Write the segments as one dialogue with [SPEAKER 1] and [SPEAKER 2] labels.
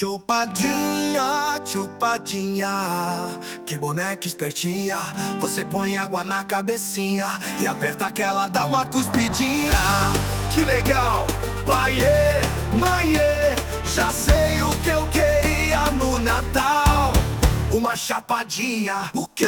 [SPEAKER 1] Chupadinha, chupadinha, que boneca espertinha. Você põe água na cabecinha e aperta que ela dá uma cuspidinha. Que legal, paiê, maiê, já sei o que eu queria no Natal. Uma chapadinha, o quê?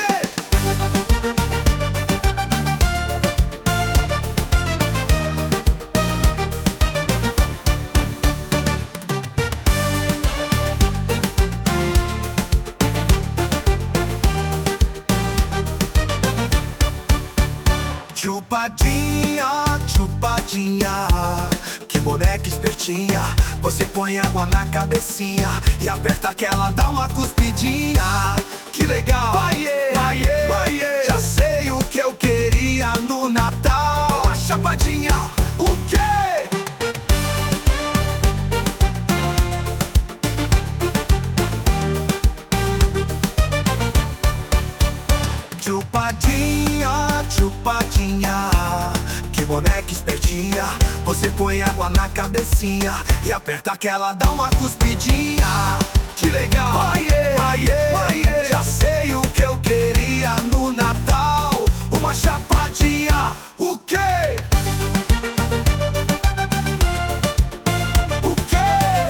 [SPEAKER 1] Chupadinha, chupadinha, que boneca espertinha. Você põe água na cabecinha e aperta que ela dá uma cuspidinha. Que legal, maiê, maiê, maiê, já sei o que eu queria no Natal. Uma chapadinha, o quê? Chupadinha, chupadinha, que boneca espertinha. Você põe água na cabecinha e aperta que ela dá uma cuspidinha. Que legal, maiê, maiê, maiê, já sei o que eu queria no Natal. Uma chapadinha, o quê? O quê?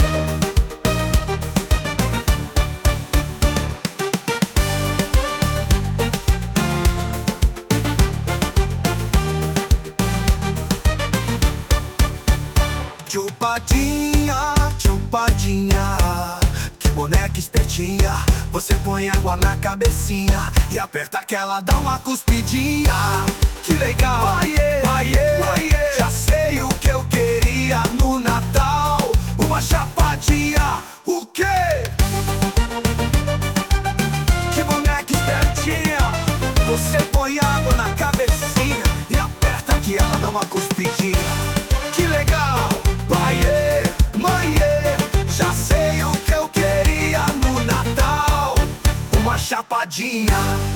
[SPEAKER 1] Chupadinha, chupadinha, que boneca espertinha. Você põe água na cabecinha e aperta que ela dá uma cuspidinha. Que legal, maiê, maiê, maiê, já sei o que eu queria no Natal. Uma chapadinha, o quê? Que boneca espertinha. Você põe água na cabecinha e aperta que ela dá uma cuspidinha. Que legal, maiê, maiê, já sei o que eu queria no Natal. Uma chapadinha.